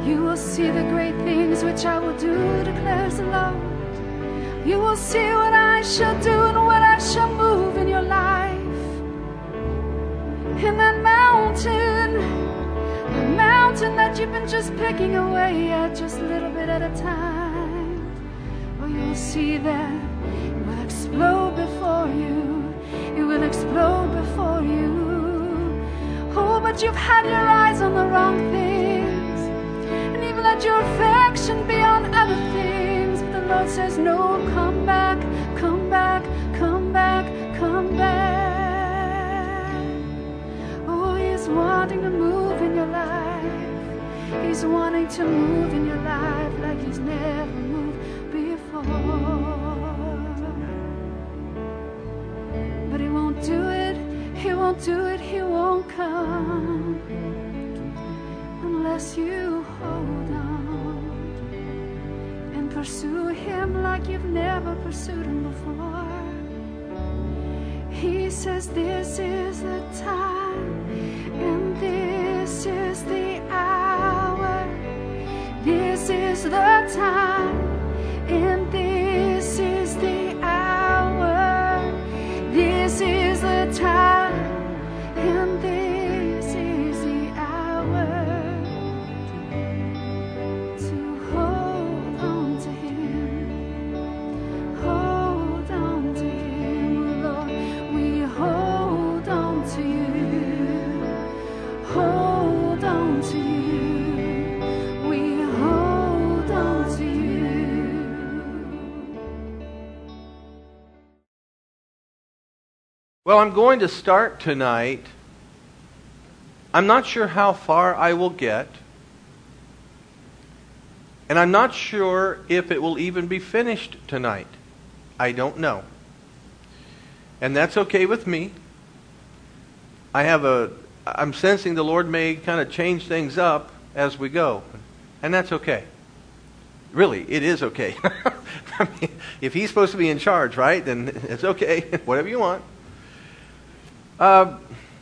You will see the great things which I will do, declares the Lord. You will see what I shall do and what I shall move in your life. In that mountain, the mountain that you've been just picking away at just a little bit at a time. Oh, you'll see that it will explode before you. It will explode before you. Oh, but you've had your eyes on the wrong things, and you've let your affection be on other things. But the Lord says, no, come back, come back, come back, come back. Oh, He's wanting to move in your life. He's wanting to move in your life like He's never moved before. But He won't do it, He won't do it, He won't come unless you hold on and pursue Him like you've never pursued Him before. He says this is the time and this is the hour. This is the time and this is the hour. This is the time and this is the hour to hold on to Him. Hold on to Him, Lord. We hold on to You. Hold on to You. We hold on to You. Well, I'm going to start tonight. I'm not sure how far I will get. And I'm not sure if it will even be finished tonight. I don't know. And that's okay with me. I'm sensing the Lord may kind of change things up as we go. And that's okay. Really, it is okay. I mean, if He's supposed to be in charge, right, then it's okay. Whatever you want. How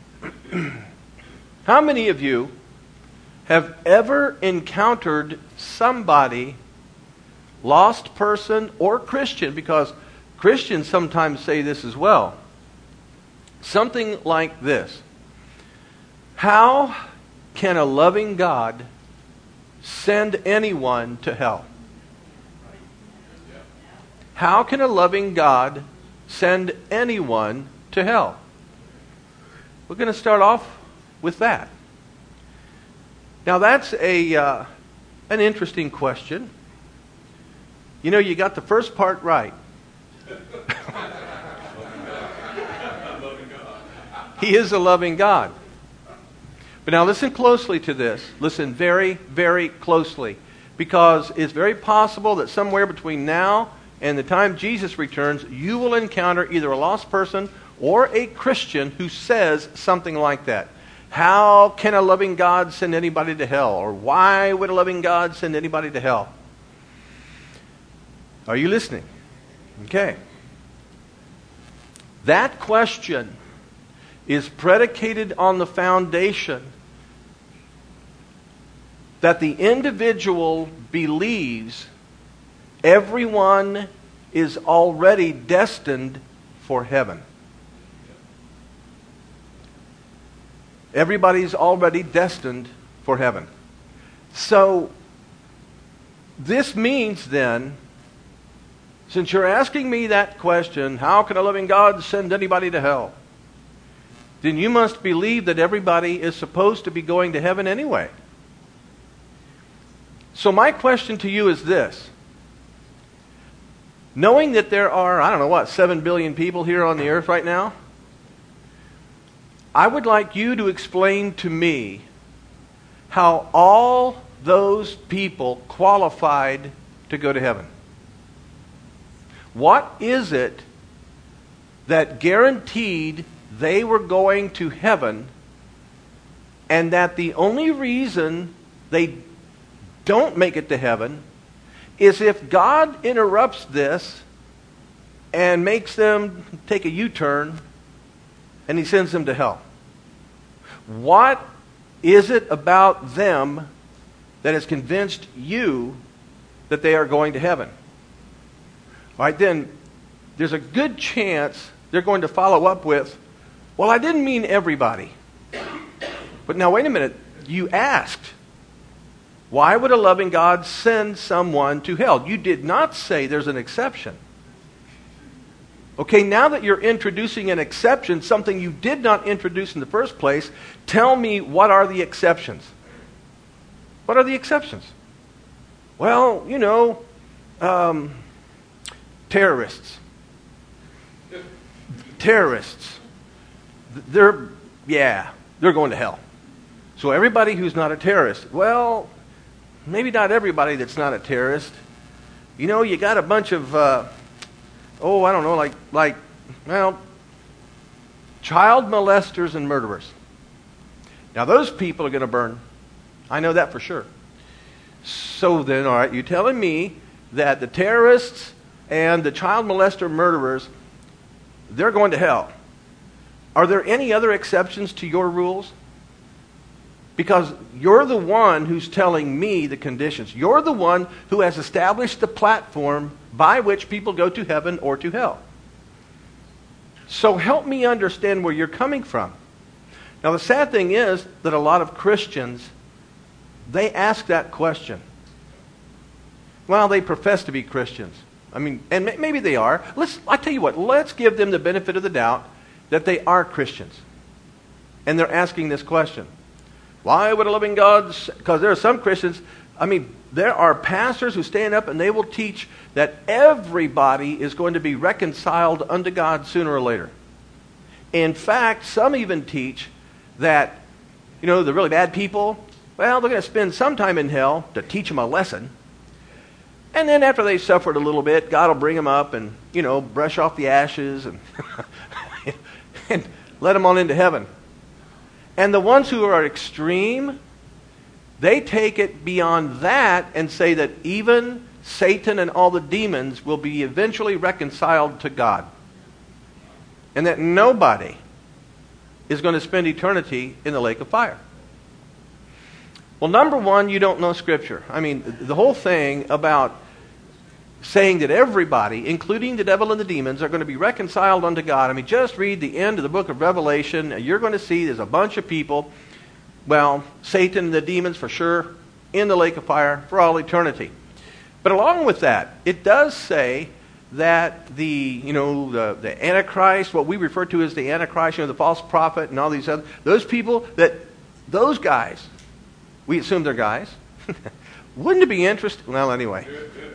many of you have ever encountered somebody, lost person or Christian, because Christians sometimes say this as well, something like this: how can a loving God send anyone to hell? How can a loving God send anyone to hell? We're going to start off with that. Now that's an interesting question. You know, you got the first part right. He is a loving God. But now listen closely to this. Listen very, very closely. Because it's very possible that somewhere between now and the time Jesus returns, you will encounter either a lost person or a Christian who says something like that. How can a loving God send anybody to hell? Or why would a loving God send anybody to hell? Are you listening? Okay. That question is predicated on the foundation that the individual believes everyone is already destined for heaven. Everybody's already destined for heaven. So, this means then, since you're asking me that question, how can a loving God send anybody to hell? Then you must believe that everybody is supposed to be going to heaven anyway. So my question to you is this. Knowing that there are, 7 billion people here on the earth right now, I would like you to explain to me how all those people qualified to go to heaven. What is it that guaranteed they were going to heaven, and that the only reason they don't make it to heaven is if God interrupts this and makes them take a U-turn and He sends them to hell? What is it about them that has convinced you that they are going to heaven. All right, then there's a good chance they're going to follow up with, well, I didn't mean everybody. But now, wait a minute. You asked, why would a loving God send someone to hell? You did not say there's an exception. Okay, now that you're introducing an exception, something you did not introduce in the first place, tell me, what are the exceptions? What are the exceptions? Well, terrorists. Terrorists. They're going to hell. So everybody who's not a terrorist, well, maybe not everybody that's not a terrorist. You got a bunch of, child molesters and murderers. Now those people are going to burn. I know that for sure. So then, all right, you're telling me that the terrorists and the child molester murderers, they're going to hell. Are there any other exceptions to your rules? Because you're the one who's telling me the conditions. You're the one who has established the platform by which people go to heaven or to hell. So help me understand where you're coming from. Now the sad thing is that a lot of Christians, they ask that question. Well, they profess to be Christians. And maybe they are. I tell you what, let's give them the benefit of the doubt that they are Christians. And they're asking this question. Why would a loving God... Because there are some Christians, there are pastors who stand up and they will teach that everybody is going to be reconciled unto God sooner or later. In fact, some even teach that, the really bad people, well, they're going to spend some time in hell to teach them a lesson. And then after they suffered a little bit, God will bring them up and, brush off the ashes and, and let them on into heaven. And the ones who are extreme, they take it beyond that and say that even Satan and all the demons will be eventually reconciled to God. And that nobody is going to spend eternity in the lake of fire. Well, number one, you don't know Scripture. The whole thing about saying that everybody, including the devil and the demons, are going to be reconciled unto God. Just read the end of the book of Revelation. You're going to see there's a bunch of people, well, Satan and the demons for sure, in the lake of fire for all eternity. But along with that, it does say that the Antichrist, what we refer to as the Antichrist, the false prophet and all these other, those people, those guys, we assume they're guys, wouldn't it be interesting? Well, anyway.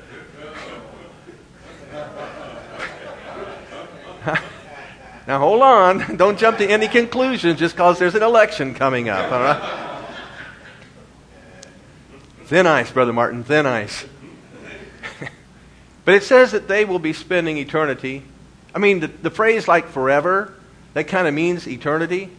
Now hold on. Don't jump to any conclusions just because there's an election coming up. All right? Thin ice, Brother Martin, thin ice. But it says that they will be spending eternity. The phrase like forever, that kind of means eternity.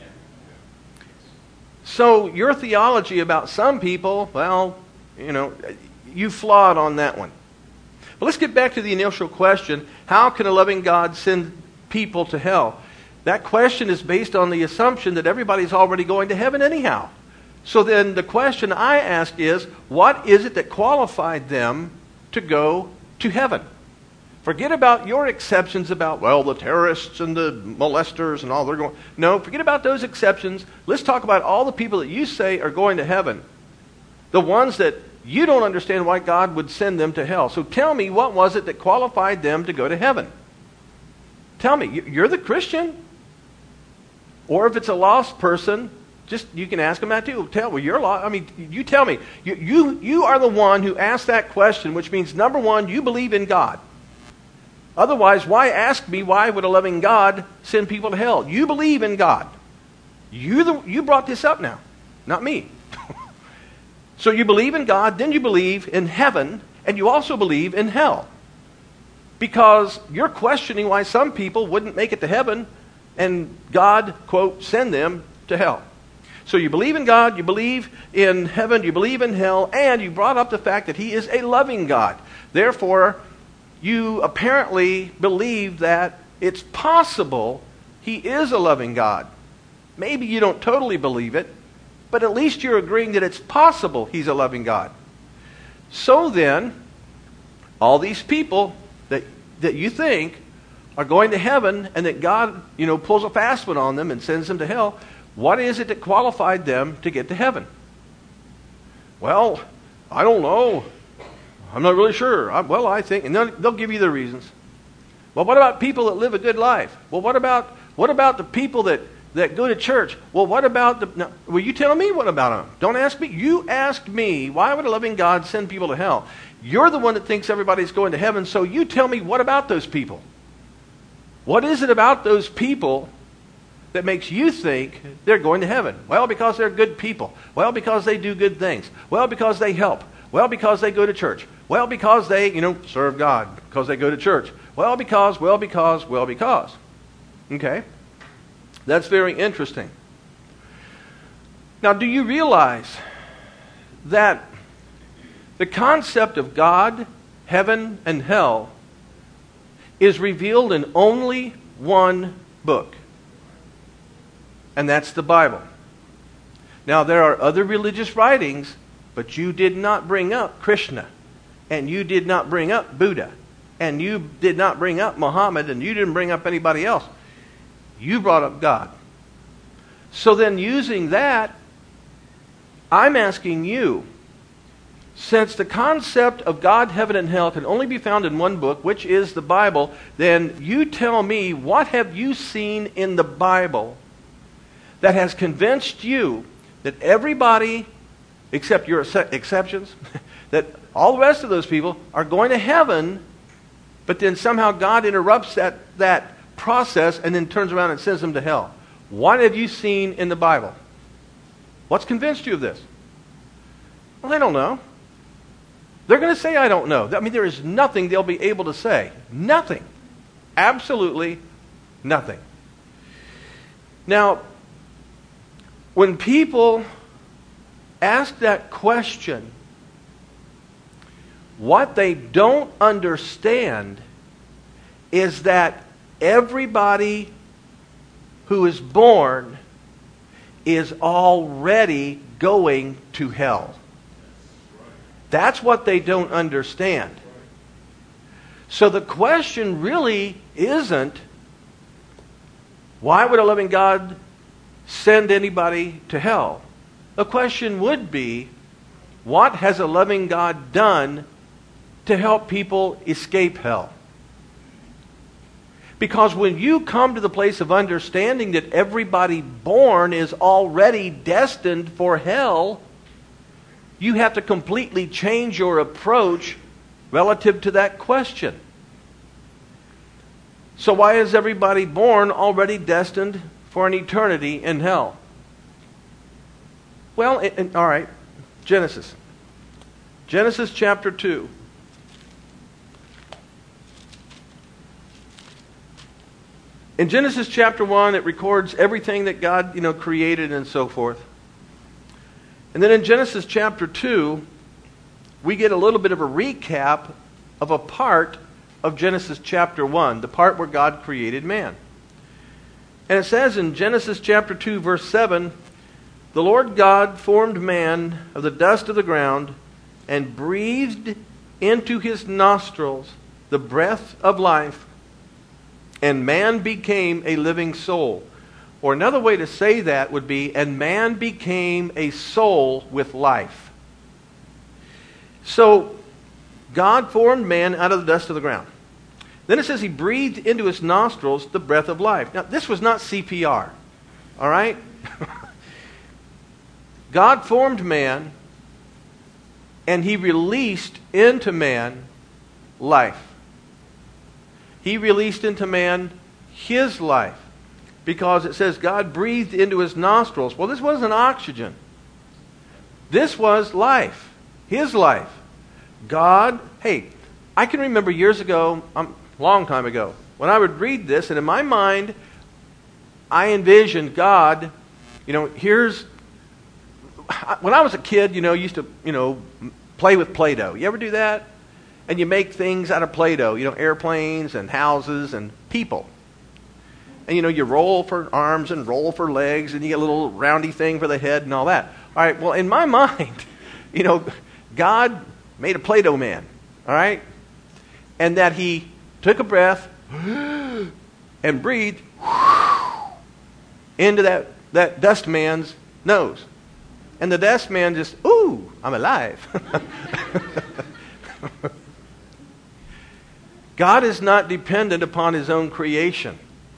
So your theology about some people, well, you flawed on that one. But let's get back to the initial question. How can a loving God send people to hell? That question is based on the assumption that everybody's already going to heaven anyhow. So then the question I ask is, what is it that qualified them to go to heaven? Forget about your exceptions about, the terrorists and the molesters and all they're going. No, forget about those exceptions. Let's talk about all the people that you say are going to heaven. The ones that you don't understand why God would send them to hell. So tell me, what was it that qualified them to go to heaven? Tell me, you're the Christian? Or if it's a lost person, you can ask them that too. You're lost. You tell me. You are the one who asked that question, which means, number one, you believe in God. Otherwise, why ask me, why would a loving God send people to hell? You believe in God. You brought this up now, not me. So you believe in God, then you believe in heaven, and you also believe in hell. Because you're questioning why some people wouldn't make it to heaven and God, quote, send them to hell. So you believe in God, you believe in heaven, you believe in hell, and you brought up the fact that He is a loving God. Therefore, you apparently believe that it's possible He is a loving God. Maybe you don't totally believe it, but at least you're agreeing that it's possible He's a loving God. So then, all these people that you think are going to heaven and that God, pulls a fast one on them and sends them to hell, what is it that qualified them to get to heaven? Well, I don't know. I'm not really sure. I think, and they'll give you the reasons. Well, what about people that live a good life? Well, what about the people that go to church? Well, what about you tell me what about them? Don't ask me. You asked me, why would a loving God send people to hell? You're the one that thinks everybody's going to heaven, so you tell me, what about those people? What is it about those people that makes you think they're going to heaven? Well, because they're good people. Well, because they do good things. Well, because they help. Well, because they go to church. Well, because they, serve God. Because they go to church. Well, because. Okay? That's very interesting. Now, do you realize that the concept of God, heaven, and hell is revealed in only one book? And that's the Bible. Now, there are other religious writings, but you did not bring up Krishna, and you did not bring up Buddha, and you did not bring up Muhammad, and you didn't bring up anybody else. You brought up God. So then, using that, I'm asking you, since the concept of God, heaven, and hell can only be found in one book, which is the Bible, then you tell me, what have you seen in the Bible that has convinced you that everybody, except your exceptions, that all the rest of those people are going to heaven, but then somehow God interrupts that process and then turns around and sends them to hell? What have you seen in the Bible? What's convinced you of this? Well, they don't know. They're going to say, I don't know. I mean, there is nothing they'll be able to say. Nothing. Absolutely nothing. Now, when people ask that question, what they don't understand is that everybody who is born is already going to hell. That's what they don't understand. So the question really isn't, why would a loving God send anybody to hell? The question would be, what has a loving God done to help people escape hell? Because when you come to the place of understanding that everybody born is already destined for hell, you have to completely change your approach relative to that question. So why is everybody born already destined for an eternity in hell? Well, all right, Genesis. Genesis chapter 2. In Genesis chapter 1, it records everything that God, created and so forth. And then in Genesis chapter 2, we get a little bit of a recap of a part of Genesis chapter 1, the part where God created man. And it says in Genesis chapter 2, verse 7, the Lord God formed man of the dust of the ground and breathed into his nostrils the breath of life, and man became a living soul. Or another way to say that would be, and man became a soul with life. So, God formed man out of the dust of the ground. Then it says he breathed into his nostrils the breath of life. Now, this was not CPR. All right? God formed man, and he released into man life. He released into man his life. Because it says God breathed into his nostrils. Well, this wasn't oxygen. This was life. His life. God, I can remember years ago, a long time ago, when I would read this, and in my mind, I envisioned God, when I was a kid, used to, play with Play-Doh. You ever do that? And you make things out of Play-Doh, airplanes and houses and people. And you roll for arms and roll for legs, and you get a little roundy thing for the head and all that. All right, well, in my mind, God made a Play-Doh man, all right? And that he took a breath and breathed into that dust man's nose. And the dust man just, ooh, I'm alive. God is not dependent upon his own creation.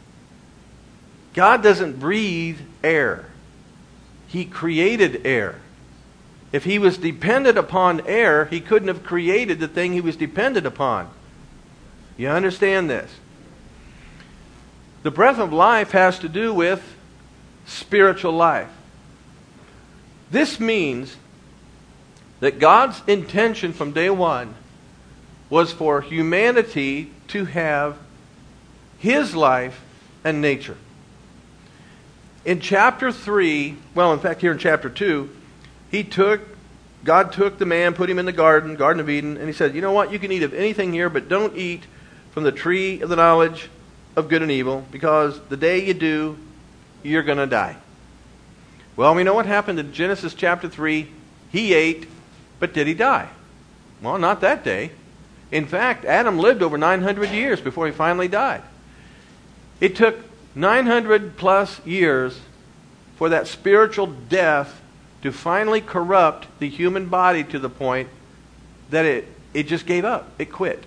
God doesn't breathe air. He created air. If he was dependent upon air, he couldn't have created the thing he was dependent upon. You understand this? The breath of life has to do with spiritual life. This means that God's intention from day one was for humanity to have his life and nature. In chapter 3, well, in fact, here in chapter 2, God took the man, put him in the Garden of Eden, and he said, you know what, you can eat of anything here, but don't eat from the tree of the knowledge of good and evil, because the day you do, you're going to die. Well, we know what happened in Genesis chapter 3. He ate, but did he die? Well, not that day. In fact, Adam lived over 900 years before he finally died. It took 900 plus years for that spiritual death to finally corrupt the human body to the point that it just gave up. It quit.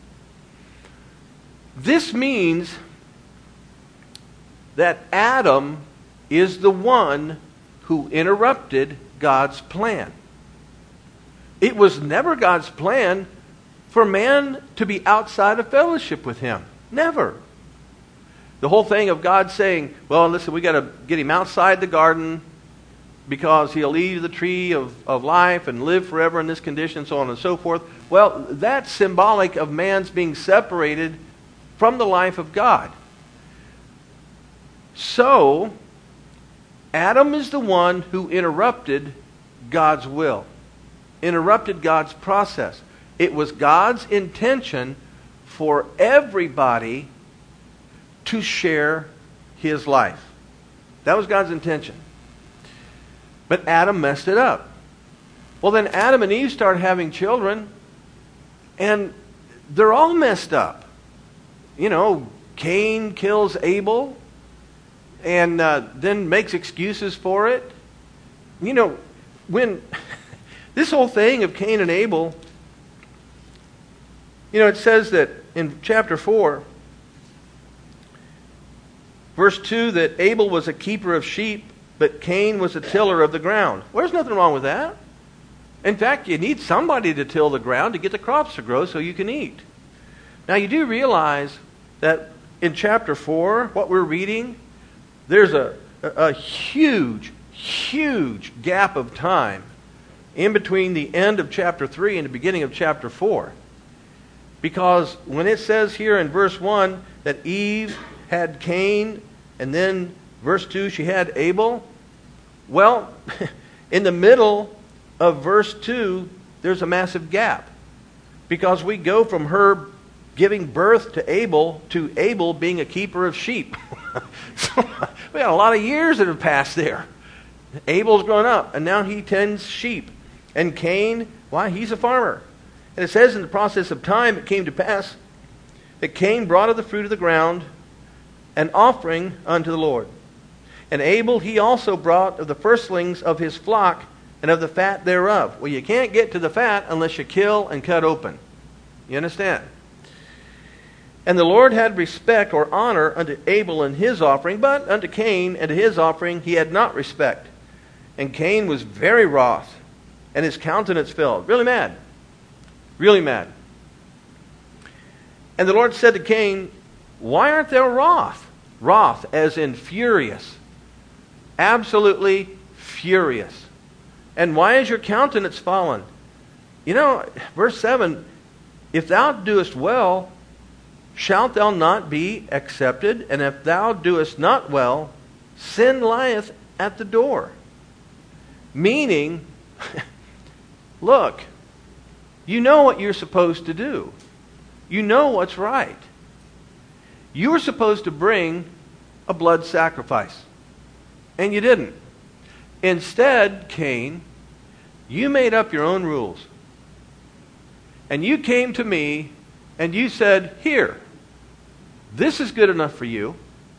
This means that Adam is the one who interrupted God's plan. It was never God's plan for man to be outside of fellowship with him. Never. The whole thing of God saying, well, listen, we got to get him outside the garden because he'll eat of the tree of life and live forever in this condition, so on and so forth. Well, that's symbolic of man's being separated from the life of God. So, Adam is the one who interrupted God's will, interrupted God's process. It was God's intention for everybody to share his life. That was God's intention. But Adam messed it up. Well, then Adam and Eve start having children, and they're all messed up. Cain kills Abel, and then makes excuses for it. When this whole thing of Cain and Abel, it says that in chapter 4, verse 2, that Abel was a keeper of sheep, but Cain was a tiller of the ground. Well, there's nothing wrong with that. In fact, you need somebody to till the ground to get the crops to grow so you can eat. Now, you do realize that in chapter 4, what we're reading, there's a huge, huge gap of time in between the end of chapter 3 and the beginning of chapter 4. Because when it says here in verse 1 that Eve had Cain, and then verse 2 she had Abel, well, in the middle of verse 2, there's a massive gap. Because we go from her giving birth to Abel being a keeper of sheep. So we got a lot of years that have passed there. Abel's grown up, and now he tends sheep. And Cain, why, he's a farmer. And it says in the process of time, it came to pass that Cain brought of the fruit of the ground an offering unto the Lord. And Abel, he also brought of the firstlings of his flock and of the fat thereof. Well, you can't get to the fat unless you kill and cut open. You understand? And the Lord had respect or honor unto Abel and his offering, but unto Cain and to his offering he had not respect. And Cain was very wroth, and his countenance fell. Really mad. Really mad. And the Lord said to Cain, why aren't there wroth? Wroth as in furious. Absolutely furious. And why is your countenance fallen? Verse 7, if thou doest well, shalt thou not be accepted? And if thou doest not well, sin lieth at the door. Meaning, look, you know what you're supposed to do. You know what's right. You were supposed to bring a blood sacrifice. And you didn't. Instead, Cain, you made up your own rules. And you came to me and you said, here, this is good enough for you.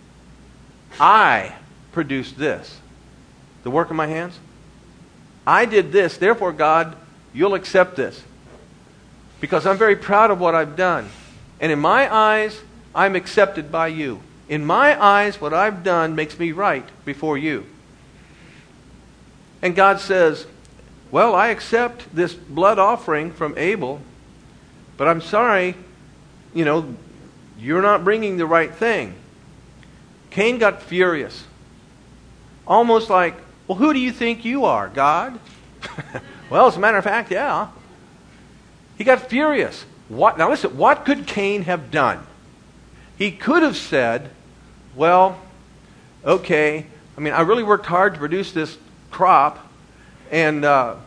I produced this. The work of my hands. I did this. Therefore, God, you'll accept this. Because I'm very proud of what I've done. And in my eyes, I'm accepted by you. In my eyes, what I've done makes me right before you. And God says, well, I accept this blood offering from Abel, but I'm sorry, you're not bringing the right thing. Cain got furious. Almost like, well, who do you think you are, God? Well, as a matter of fact, yeah. He got furious. Now listen, what could Cain have done? He could have said, well, okay, I really worked hard to produce this crop, and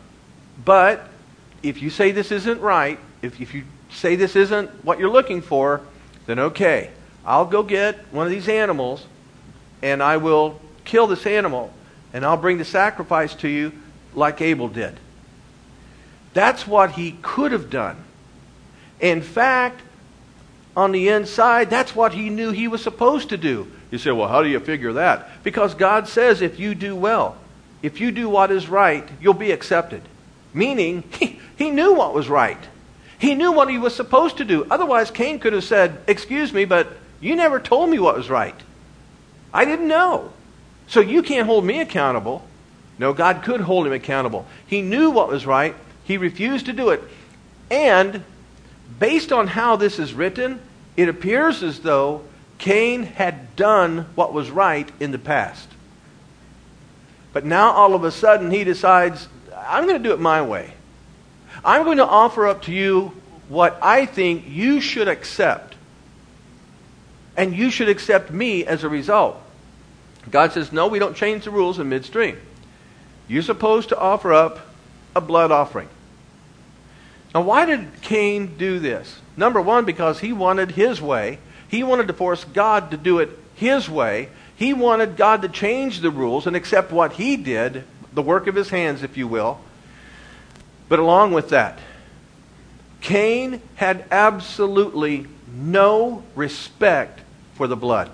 but if you say this isn't right, if you say this isn't what you're looking for, then okay, I'll go get one of these animals, and I will kill this animal, and I'll bring the sacrifice to you like Abel did. That's what he could have done. In fact, on the inside, that's what he knew he was supposed to do. You say, well, how do you figure that? Because God says if you do well, if you do what is right, you'll be accepted. Meaning, he knew what was right. He knew what he was supposed to do. Otherwise, Cain could have said, excuse me, but you never told me what was right. I didn't know. So you can't hold me accountable. No, God could hold him accountable. He knew what was right. He refused to do it. And based on how this is written, it appears as though Cain had done what was right in the past. But now all of a sudden he decides, I'm going to do it my way. I'm going to offer up to you what I think you should accept. And you should accept me as a result. God says, no, we don't change the rules in midstream. You're supposed to offer up a blood offering. Now, why did Cain do this? Number one, because he wanted his way. He wanted to force God to do it his way. He wanted God to change the rules and accept what he did, the work of his hands, if you will. But along with that, Cain had absolutely no respect for the blood.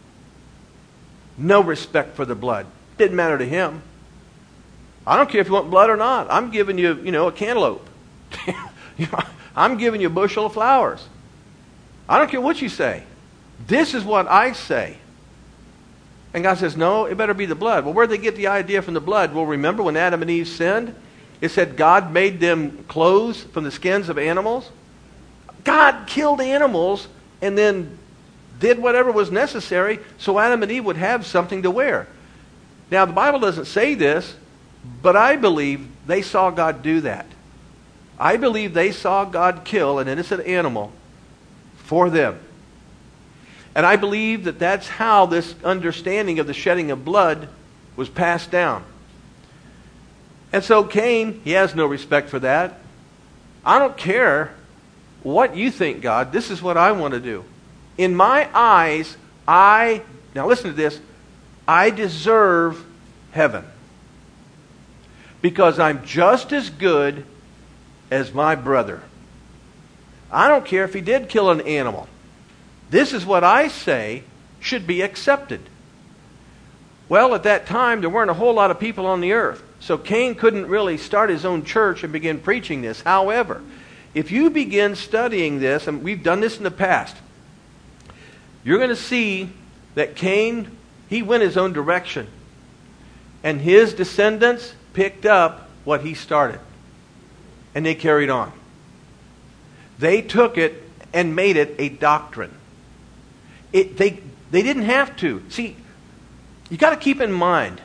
No respect for the blood. Didn't matter to him. I don't care if you want blood or not. I'm giving you, a cantaloupe. I'm giving you a bushel of flowers. I don't care what you say. This is what I say. And God says, no, it better be the blood. Well, where'd they get the idea from the blood? Well, remember when Adam and Eve sinned? It said God made them clothes from the skins of animals. God killed animals and then did whatever was necessary so Adam and Eve would have something to wear. Now, the Bible doesn't say this, but I believe they saw God do that. I believe they saw God kill an innocent animal for them. And I believe that that's how this understanding of the shedding of blood was passed down. And so Cain, he has no respect for that. I don't care what you think, God. This is what I want to do. In my eyes, now listen to this, I deserve heaven. Because I'm just as good as my brother. I don't care if he did kill an animal. This is what I say should be accepted. Well, at that time, there weren't a whole lot of people on the earth. So Cain couldn't really start his own church and begin preaching this. However, if you begin studying this, and we've done this in the past, you're going to see that Cain, he went his own direction. And his descendants picked up what he started. And they carried on. They took it and made it a doctrine. They didn't have to. See, you got to keep in mind,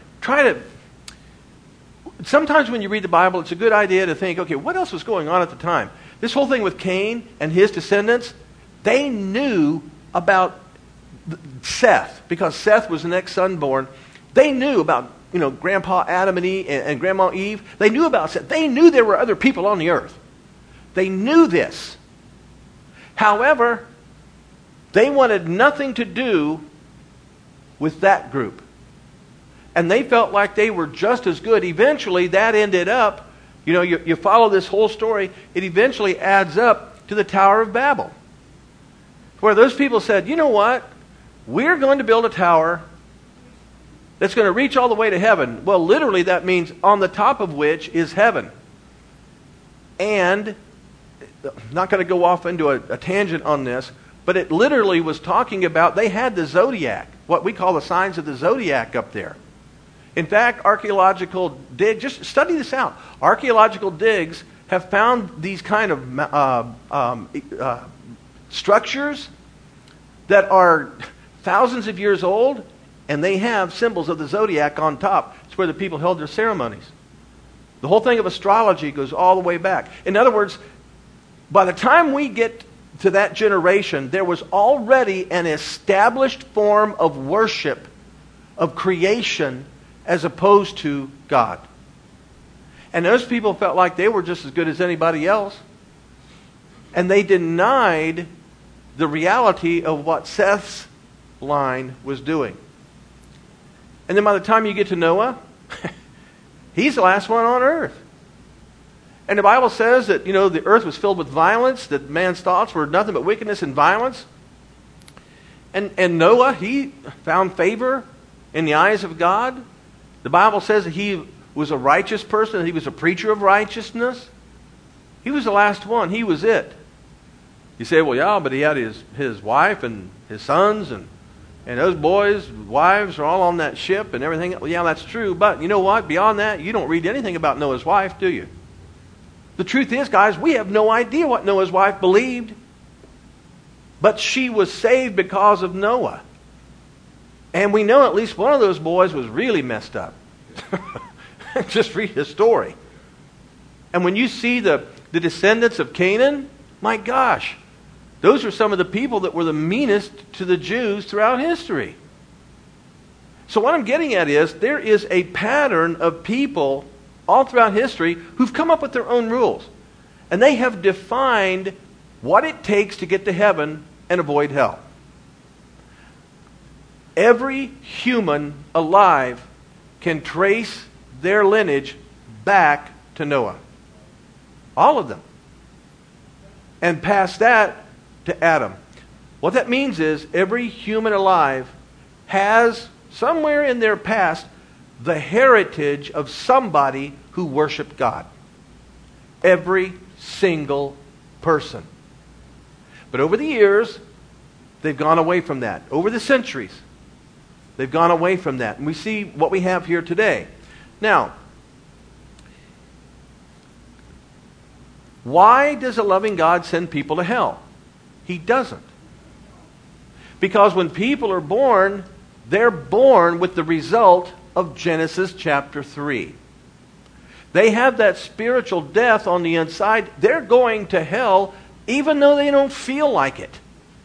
sometimes when you read the Bible, it's a good idea to think, okay, what else was going on at the time? This whole thing with Cain and his descendants, they knew about Seth, because Seth was the next son born. They knew about, Grandpa Adam and Eve and Grandma Eve. They knew about Seth. They knew there were other people on the earth. They knew this. However, they wanted nothing to do with that group. And they felt like they were just as good. Eventually, that ended up, you follow this whole story, it eventually adds up to the Tower of Babel. Where those people said, you know what? We're going to build a tower that's going to reach all the way to heaven. Well, literally that means on the top of which is heaven. And, I'm not going to go off into a tangent on this, but it literally was talking about, they had the zodiac, what we call the signs of the zodiac up there. In fact, archaeological digs, just study this out. Archaeological digs have found these kind of structures that are thousands of years old, and they have symbols of the zodiac on top. It's where the people held their ceremonies. The whole thing of astrology goes all the way back. In other words, by the time we get to that generation, there was already an established form of worship, of creation, as opposed to God. And those people felt like they were just as good as anybody else. And they denied the reality of what Seth's line was doing. And then by the time you get to Noah, he's the last one on earth. And the Bible says that, the earth was filled with violence, that man's thoughts were nothing but wickedness and violence. And Noah, he found favor in the eyes of God. The Bible says that he was a righteous person, that he was a preacher of righteousness. He was the last one. He was it. You say, well, yeah, but he had his wife and his sons, and those boys' wives are all on that ship and everything. Well, yeah, that's true. But you know what? Beyond that, you don't read anything about Noah's wife, do you? The truth is, guys, we have no idea what Noah's wife believed. But she was saved because of Noah. And we know at least one of those boys was really messed up. Just read his story. And when you see the descendants of Canaan, my gosh, those are some of the people that were the meanest to the Jews throughout history. So what I'm getting at is, there is a pattern of people all throughout history who've come up with their own rules. And they have defined what it takes to get to heaven and avoid hell. Every human alive can trace their lineage back to Noah. All of them. And past that to Adam. What that means is every human alive has somewhere in their past the heritage of somebody who worshiped God. Every single person. But over the years, they've gone away from that. Over the centuries, they've gone away from that. And we see what we have here today. Now, why does a loving God send people to hell? He doesn't. Because when people are born, they're born with the result of Genesis chapter 3. They have that spiritual death on the inside. They're going to hell even though they don't feel like it.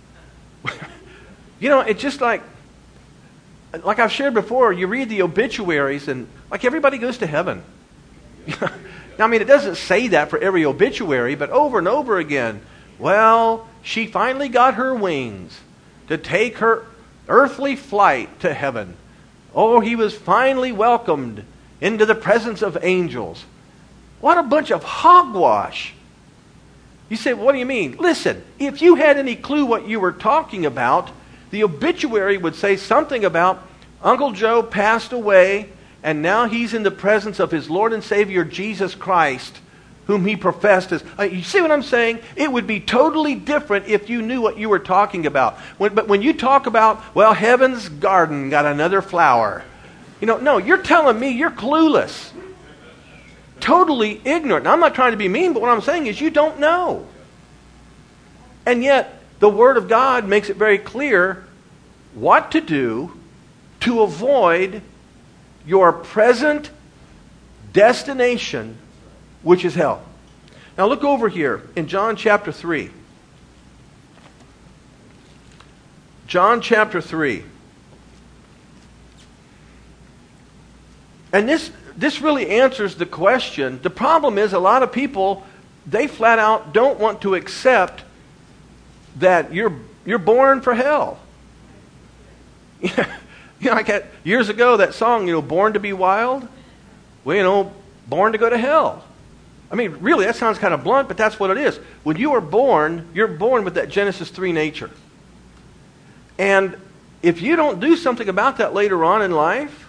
It's just like I've shared before, you read the obituaries and like everybody goes to heaven. Now, it doesn't say that for every obituary, but over and over again, well, she finally got her wings to take her earthly flight to heaven. Oh, he was finally welcomed into the presence of angels. What a bunch of hogwash. You say, what do you mean? Listen, if you had any clue what you were talking about, the obituary would say something about Uncle Joe passed away and now he's in the presence of his Lord and Savior Jesus Christ, whom he professed as... you see what I'm saying? It would be totally different if you knew what you were talking about. But when you talk about, well, heaven's garden got another flower. No, you're telling me you're clueless. Totally ignorant. Now, I'm not trying to be mean, but what I'm saying is you don't know. And yet, the Word of God makes it very clear what to do to avoid your present destination, which is hell. Now look over here in John chapter 3. John chapter 3. And this really answers the question. The problem is a lot of people, they flat out don't want to accept that you're born for hell. Like years ago, that song, Born to be Wild. Well, born to go to hell. I mean, really, that sounds kind of blunt, but that's what it is. When you are born, you're born with that Genesis 3 nature. And if you don't do something about that later on in life,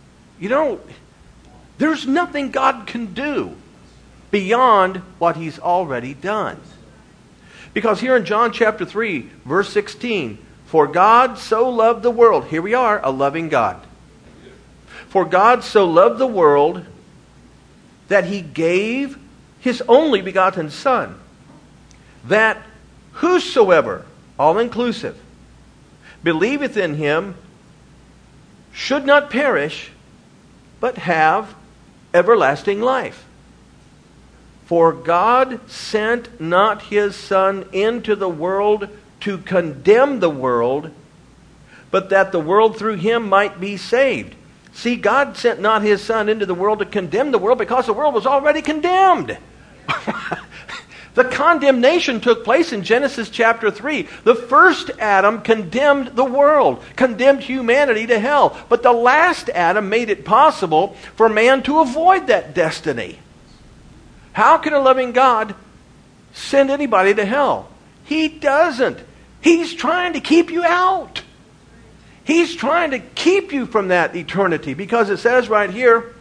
there's nothing God can do beyond what He's already done. Because here in John chapter 3, verse 16, for God so loved the world. Here we are, a loving God. For God so loved the world that He gave His only begotten Son, that whosoever, all inclusive, believeth in Him should not perish, but have everlasting life. For God sent not His Son into the world to condemn the world, but that the world through Him might be saved. See, God sent not His Son into the world to condemn the world because the world was already condemned. The condemnation took place in Genesis chapter 3. The first Adam condemned the world, condemned humanity to hell. But the last Adam made it possible for man to avoid that destiny. How can a loving God send anybody to hell? He doesn't. He's trying to keep you out. He's trying to keep you from that eternity, because it says right here,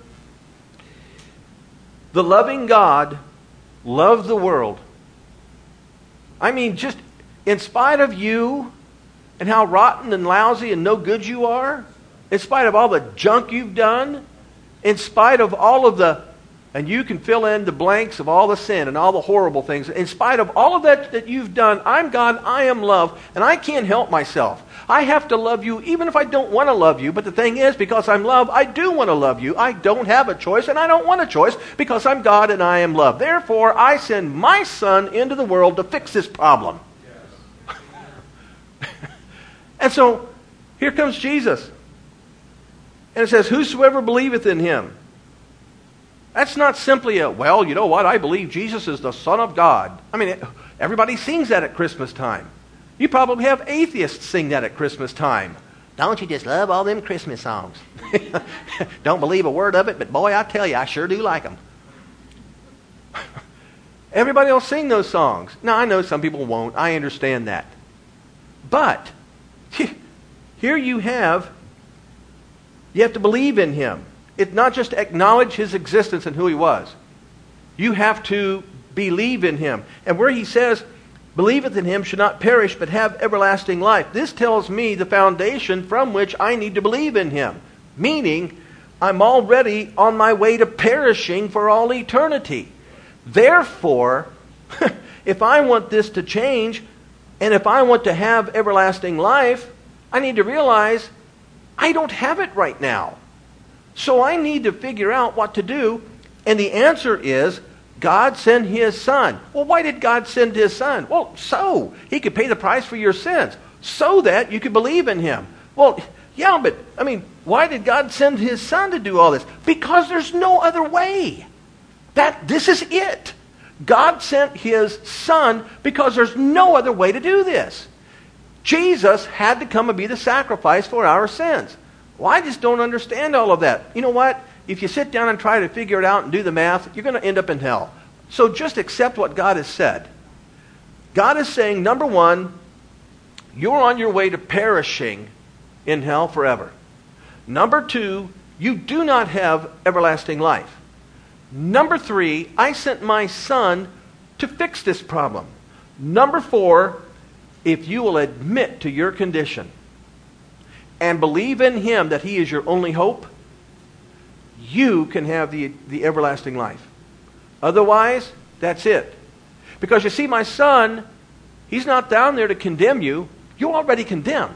the loving God loved the world. I mean, just in spite of you and how rotten and lousy and no good you are, in spite of all the junk you've done, in spite of all of the, and you can fill in the blanks of all the sin and all the horrible things, in spite of all of that you've done, I'm God, I am love, and I can't help myself. I have to love you even if I don't want to love you. But the thing is, because I'm love, I do want to love you. I don't have a choice, and I don't want a choice, because I'm God and I am love. Therefore, I send my Son into the world to fix this problem. Yes. And so, here comes Jesus. And it says, whosoever believeth in Him. That's not simply well, you know what, I believe Jesus is the Son of God. I mean, everybody sings that at Christmas time. You probably have atheists sing that at Christmas time. Don't you just love all them Christmas songs? Don't believe a word of it, but boy, I tell you, I sure do like them. Everybody will sing those songs. Now, I know some people won't. I understand that. But, here you have to believe in Him. It's not just to acknowledge His existence and who He was. You have to believe in Him. And where He says, believeth in Him should not perish but have everlasting life. This tells me the foundation from which I need to believe in Him. Meaning, I'm already on my way to perishing for all eternity. Therefore, if I want this to change, and if I want to have everlasting life, I need to realize I don't have it right now. So I need to figure out what to do. And the answer is, God sent His Son. Well, why did God send His Son? Well, so He could pay the price for your sins, so that you could believe in Him. Well, yeah, but, I mean, why did God send His Son to do all this? Because there's no other way. This is it. God sent His Son because there's no other way to do this. Jesus had to come and be the sacrifice for our sins. Well, I just don't understand all of that. You know what? If you sit down and try to figure it out and do the math, you're going to end up in hell. So just accept what God has said. God is saying, number one, you're on your way to perishing in hell forever. Number two, you do not have everlasting life. Number three, I sent my Son to fix this problem. Number four, if you will admit to your condition and believe in Him that He is your only hope, you can have the everlasting life. Otherwise, that's it. Because you see, my Son, He's not down there to condemn you. You're already condemned.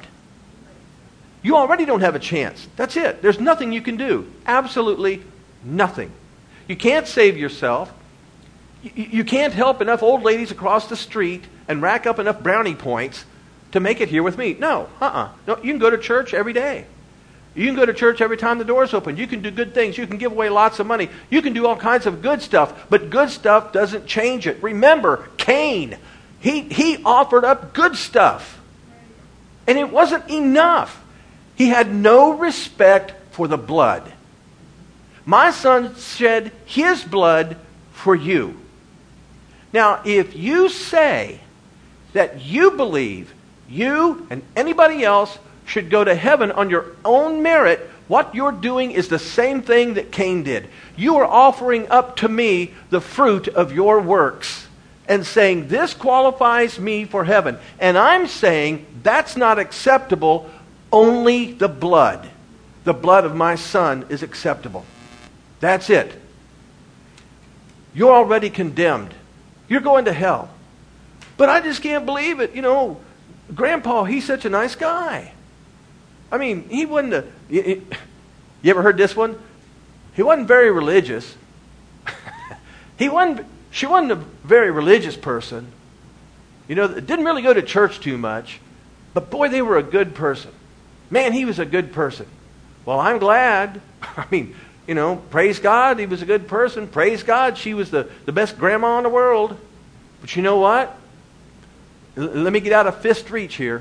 You already don't have a chance. That's it. There's nothing you can do. Absolutely nothing. You can't save yourself. You can't help enough old ladies across the street and rack up enough brownie points to make it here with me. No, No, you can go to church every day. You can go to church every time the door's open. You can do good things. You can give away lots of money. You can do all kinds of good stuff. But good stuff doesn't change it. Remember, Cain, he offered up good stuff. And it wasn't enough. He had no respect for the blood. My son shed his blood for you. Now, if you say that you believe you and anybody else should go to heaven on your own merit, what you're doing is the same thing that Cain did. You are offering up to me the fruit of your works and saying, this qualifies me for heaven. And I'm saying that's not acceptable. Only the blood of my son is acceptable. That's it. You're already condemned. You're going to hell. But I just can't believe it. You know, Grandpa, he's such a nice guy. I mean, he wasn't you ever heard this one? He wasn't very religious. She wasn't a very religious person. You know, didn't really go to church too much. But boy, they were a good person. Man, he was a good person. Well, I'm glad. I mean, you know, praise God, he was a good person. Praise God, she was the best grandma in the world. But you know what? Let me get out of fist reach here.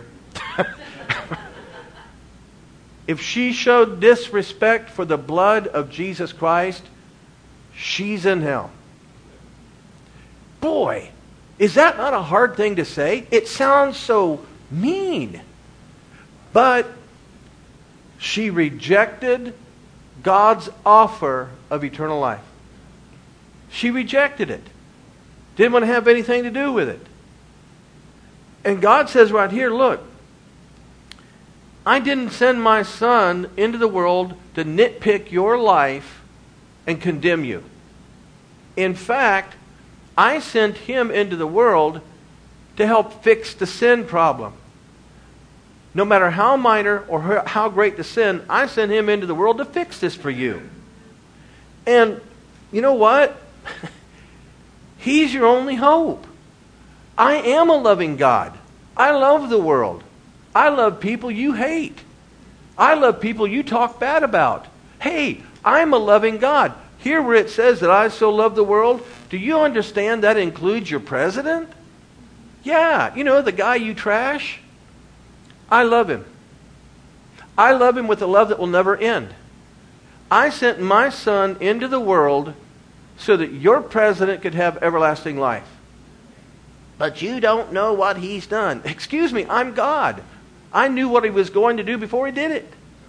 If she showed disrespect for the blood of Jesus Christ, she's in hell. Boy, is that not a hard thing to say? It sounds so mean. But she rejected God's offer of eternal life. She rejected it. Didn't want to have anything to do with it. And God says right here, look, I didn't send my son into the world to nitpick your life and condemn you. In fact, I sent him into the world to help fix the sin problem. No matter how minor or how great the sin, I sent him into the world to fix this for you. And you know what? He's your only hope. I am a loving God. I love the world. I love people you hate. I love people you talk bad about. Hey, I'm a loving God. Here where it says that I so love the world, do you understand that includes your president? Yeah, you know, the guy you trash. I love him. I love him with a love that will never end. I sent my son into the world so that your president could have everlasting life. But you don't know what he's done. Excuse me, I'm God. I knew what he was going to do before he did it.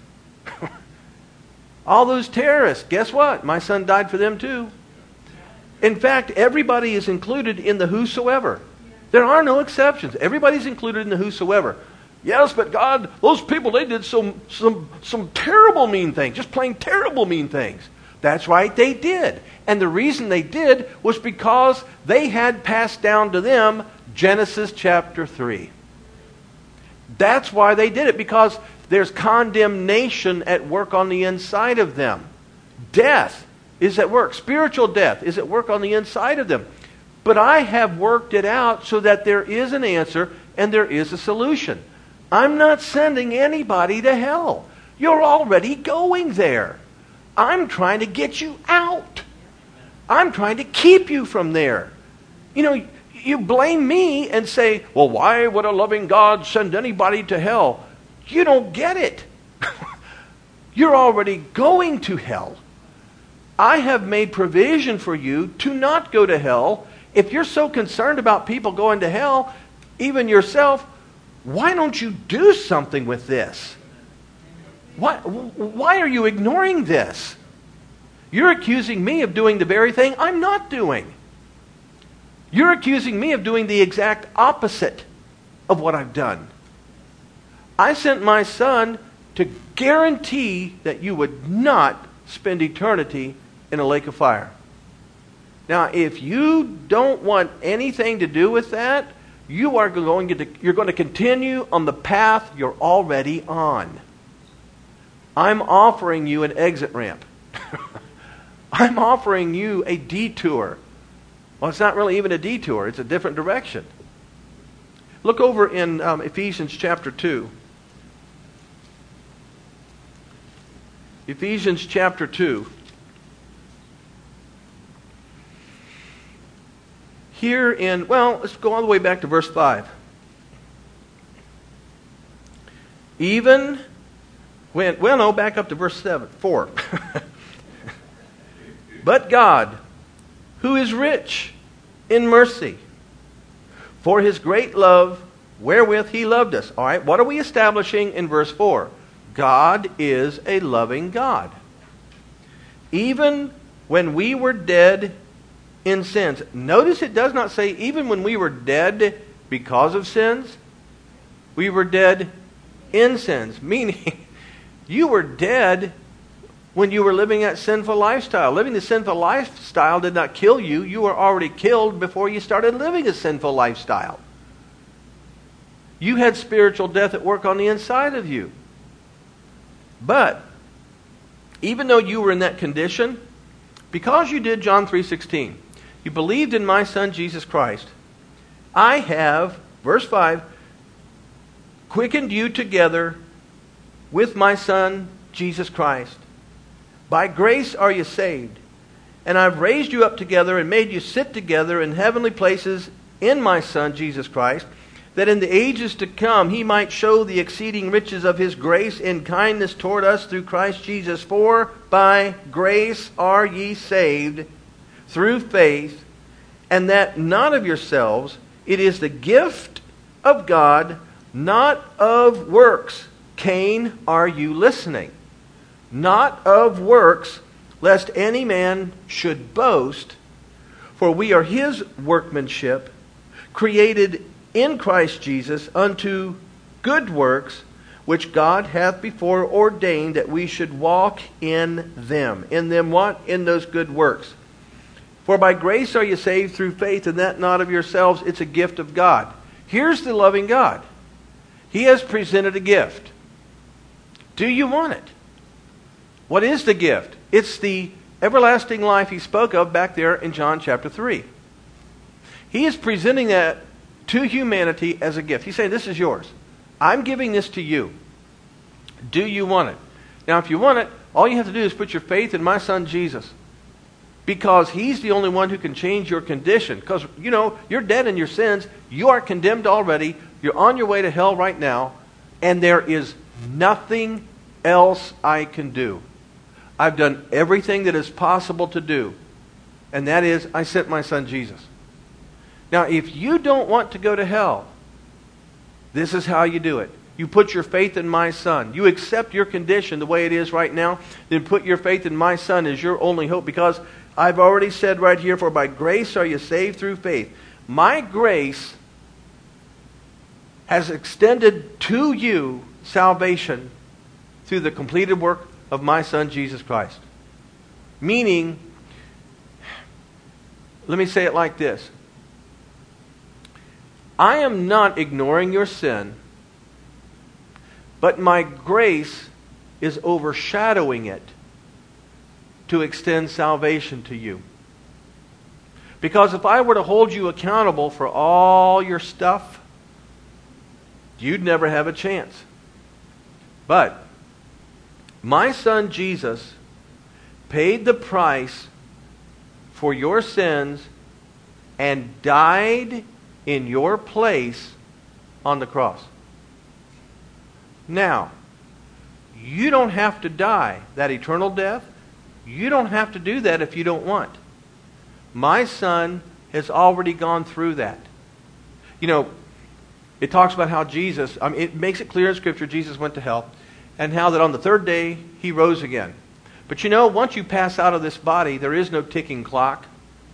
All those terrorists, guess what? My son died for them too. In fact, everybody is included in the whosoever. There are no exceptions. Everybody's included in the whosoever. Yes, but God, those people, they did some terrible mean things. Just plain terrible mean things. That's right, they did. And the reason they did was because they had passed down to them Genesis chapter 3. That's why they did it, because there's condemnation at work on the inside of them. Death is at work. Spiritual death is at work on the inside of them. But I have worked it out so that there is an answer and there is a solution. I'm not sending anybody to hell. You're already going there. I'm trying to get you out. I'm trying to keep you from there. You know, you blame me and say, well, why would a loving God send anybody to hell? You don't get it. You're already going to hell. I have made provision for you to not go to hell. If you're so concerned about people going to hell, even yourself, why don't you do something with this? Why are you ignoring this? You're accusing me of doing the very thing I'm not doing. You're accusing me of doing the exact opposite of what I've done. I sent my son to guarantee that you would not spend eternity in a lake of fire. Now, if you don't want anything to do with that, you're going to continue on the path you're already on. I'm offering you an exit ramp. I'm offering you a detour. Well, it's not really even a detour. It's a different direction. Look over in Ephesians chapter 2. Ephesians chapter 2. Here in, well, let's go all the way back to verse 5. Even Back up to verse 4. But God, who is rich in mercy, for his great love wherewith he loved us. All right, what are we establishing in verse 4? God is a loving God. Even when we were dead in sins. Notice it does not say even when we were dead because of sins. We were dead in sins. Meaning, you were dead when you were living that sinful lifestyle. Living the sinful lifestyle did not kill you. You were already killed before you started living a sinful lifestyle. You had spiritual death at work on the inside of you. But, even though you were in that condition, because you did John 3:16, you believed in my Son Jesus Christ, I have, verse 5, quickened you together with my Son Jesus Christ. By grace are you saved. And I've raised you up together and made you sit together in heavenly places in my Son Jesus Christ, that in the ages to come he might show the exceeding riches of his grace in kindness toward us through Christ Jesus. For by grace are ye saved through faith, and that not of yourselves, it is the gift of God, not of works. Cain, are you listening? Not of works, lest any man should boast. For we are his workmanship, created in Christ Jesus unto good works, which God hath before ordained that we should walk in them. In them what? In those good works. For by grace are you saved through faith, and that not of yourselves. It's a gift of God. Here's the loving God. He has presented a gift. Do you want it? What is the gift? It's the everlasting life he spoke of back there in John chapter 3. He is presenting that to humanity as a gift. He's saying, this is yours. I'm giving this to you. Do you want it? Now, if you want it, all you have to do is put your faith in my Son Jesus. Because he's the only one who can change your condition. Because, you're dead in your sins. You are condemned already. You're on your way to hell right now. And there is nothing else I can do. I've done everything that is possible to do. And that is, I sent my Son Jesus. Now, if you don't want to go to hell, this is how you do it. You put your faith in my Son. You accept your condition the way it is right now. Then put your faith in my Son as your only hope. Because I've already said right here, for by grace are you saved through faith. My grace has extended to you salvation through the completed work of my Son Jesus Christ. Meaning, let me say it like this. I am not ignoring your sin, but my grace is overshadowing it to extend salvation to you. Because if I were to hold you accountable for all your stuff, you'd never have a chance. But my Son Jesus paid the price for your sins and died in your place on the cross. Now, you don't have to die that eternal death. You don't have to do that if you don't want. My Son has already gone through that. It talks about how Jesus, it makes it clear in Scripture Jesus went to hell, and how that on the third day he rose again. But once you pass out of this body, there is no ticking clock.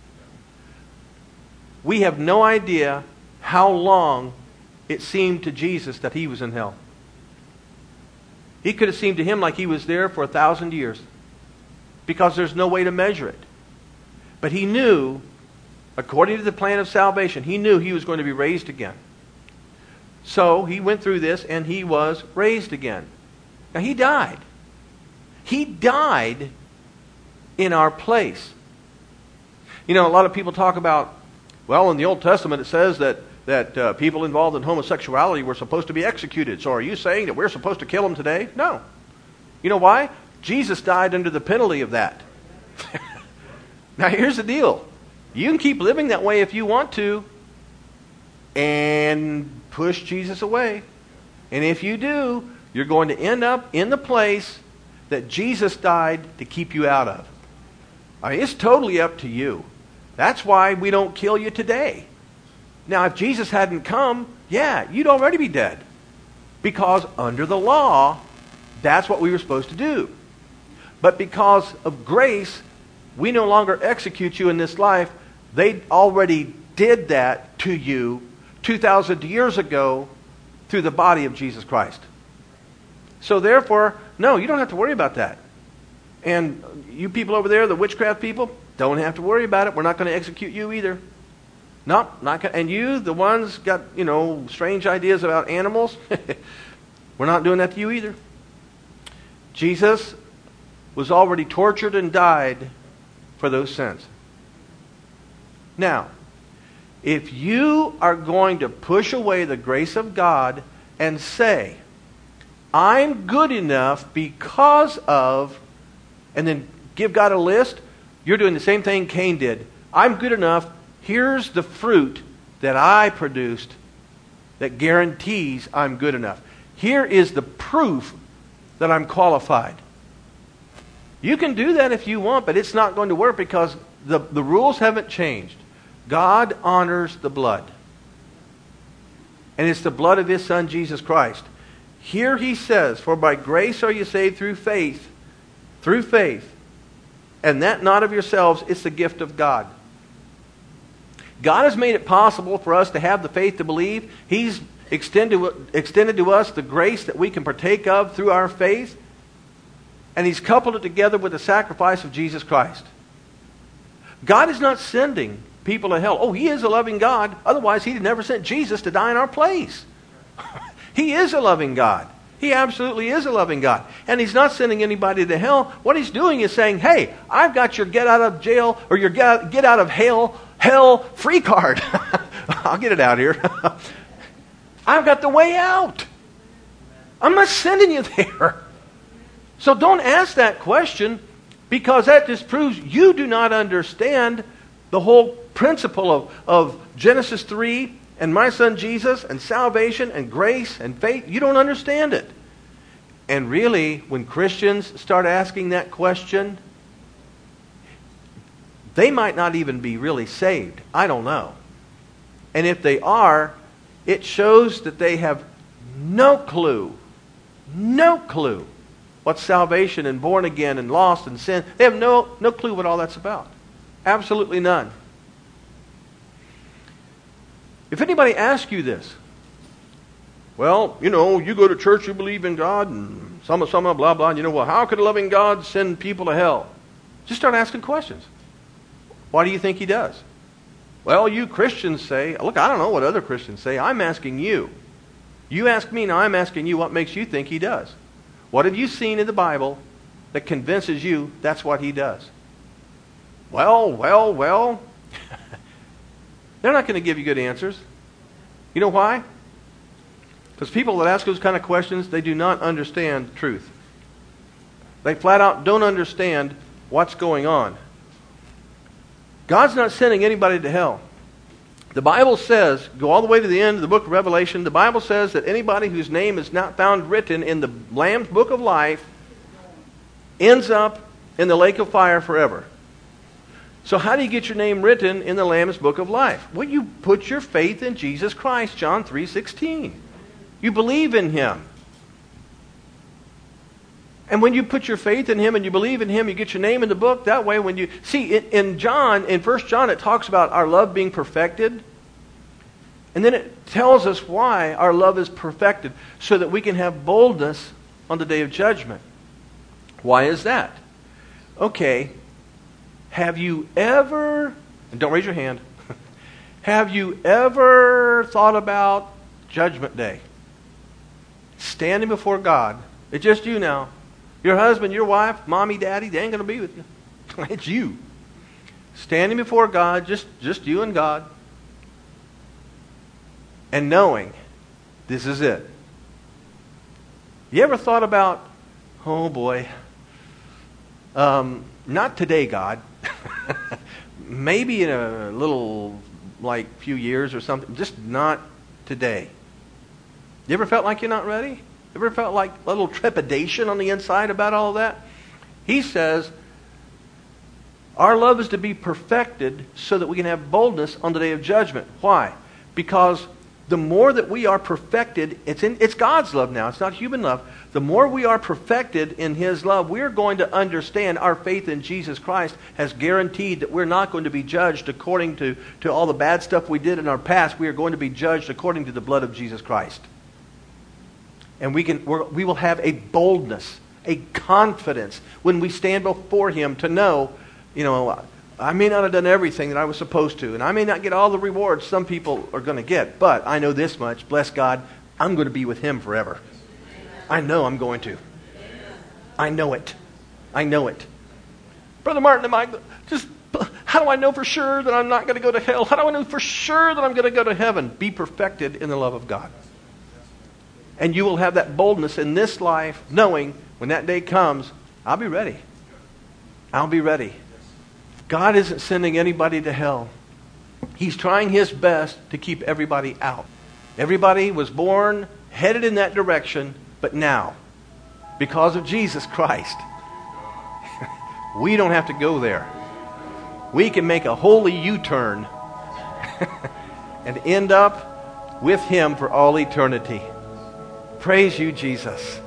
We have no idea how long it seemed to Jesus that he was in hell. He could have seemed to him like he was there for 1,000 years. Because there's no way to measure it. But he knew, according to the plan of salvation, he knew he was going to be raised again. So he went through this and he was raised again. Now he died. He died in our place. A lot of people talk about, in the Old Testament it says that people involved in homosexuality were supposed to be executed. So are you saying that we're supposed to kill them today? No. You know why? Jesus died under the penalty of that. Now here's the deal. You can keep living that way if you want to and push Jesus away. And if you do, you're going to end up in the place that Jesus died to keep you out of. I mean, it's totally up to you. That's why we don't kill you today. Now, if Jesus hadn't come, yeah, you'd already be dead. Because under the law, that's what we were supposed to do. But because of grace, we no longer execute you in this life. They already did that to you 2,000 years ago through the body of Jesus Christ. So therefore, no, you don't have to worry about that. And you people over there, the witchcraft people, don't have to worry about it. We're not going to execute you either. No, not gonna, and you, the ones got, strange ideas about animals, we're not doing that to you either. Jesus was already tortured and died for those sins. Now, if you are going to push away the grace of God and say, I'm good enough because of, and then give God a list, you're doing the same thing Cain did. I'm good enough. Here's the fruit that I produced that guarantees I'm good enough. Here is the proof that I'm qualified. You can do that if you want, but it's not going to work because the rules haven't changed. God honors the blood. And it's the blood of His Son, Jesus Christ. Here He says, for by grace are you saved through faith. Through faith. And that not of yourselves, it's the gift of God. God has made it possible for us to have the faith to believe. He's extended to us the grace that we can partake of through our faith. And He's coupled it together with the sacrifice of Jesus Christ. God is not sending people to hell. Oh, He is a loving God. Otherwise, He'd never sent Jesus to die in our place. He is a loving God. He absolutely is a loving God. And He's not sending anybody to hell. What He's doing is saying, hey, I've got your get out of jail or your get out of hell free card. I'll get it out here. I've got the way out. I'm not sending you there. So don't ask that question, because that just proves you do not understand the whole principle of Genesis 3 and my son Jesus and salvation and grace and faith. You don't understand it. And really, when Christians start asking that question, they might not even be really saved. I don't know. And if they are, it shows that they have no clue what salvation and born again and lost and sin. They have no clue what all that's about. Absolutely none. If anybody asks you this, well, you go to church, you believe in God, and some blah, blah, and well, how could a loving God send people to hell? Just start asking questions. Why do you think He does? Well, you Christians say, look, I don't know what other Christians say. I'm asking you. You ask me, now I'm asking you what makes you think He does. What have you seen in the Bible that convinces you that's what He does? Well. They're not going to give you good answers. You know why? Because people that ask those kind of questions, they do not understand truth. They flat out don't understand what's going on. God's not sending anybody to hell. The Bible says, go all the way to the end of the book of Revelation, the Bible says that anybody whose name is not found written in the Lamb's book of life ends up in the lake of fire forever. So how do you get your name written in the Lamb's book of life? Well, you put your faith in Jesus Christ, John 3:16. You believe in Him. And when you put your faith in Him and you believe in Him, you get your name in the book. That way when you... See, in 1 John, it talks about our love being perfected. And then it tells us why our love is perfected, so that we can have boldness on the day of judgment. Why is that? Okay, have you ever... And don't raise your hand. Have you ever thought about Judgment Day? Standing before God. It's just you now. Your husband, your wife, mommy, daddy, they ain't going to be with you. It's you. Standing before God, just you and God. And knowing this is it. You ever thought about, oh boy, not today, God. Maybe in a little, few years or something. Just not today. You ever felt like you're not ready? Ever felt like a little trepidation on the inside about all of that? He says, our love is to be perfected so that we can have boldness on the day of judgment. Why? Because the more that we are perfected, it's God's love now, it's not human love. The more we are perfected in His love, we're going to understand our faith in Jesus Christ has guaranteed that we're not going to be judged according to all the bad stuff we did in our past. We are going to be judged according to the blood of Jesus Christ. And we will have a boldness, a confidence when we stand before Him to know, I may not have done everything that I was supposed to, and I may not get all the rewards some people are going to get, but I know this much, bless God, I'm going to be with Him forever. I know I'm going to. I know it. I know it. Brother Martin, how do I know for sure that I'm not going to go to hell? How do I know for sure that I'm going to go to heaven? Be perfected in the love of God. And you will have that boldness in this life, knowing when that day comes, I'll be ready. I'll be ready. God isn't sending anybody to hell. He's trying His best to keep everybody out. Everybody was born headed in that direction, but now, because of Jesus Christ, we don't have to go there. We can make a holy U-turn and end up with Him for all eternity. Praise you, Jesus.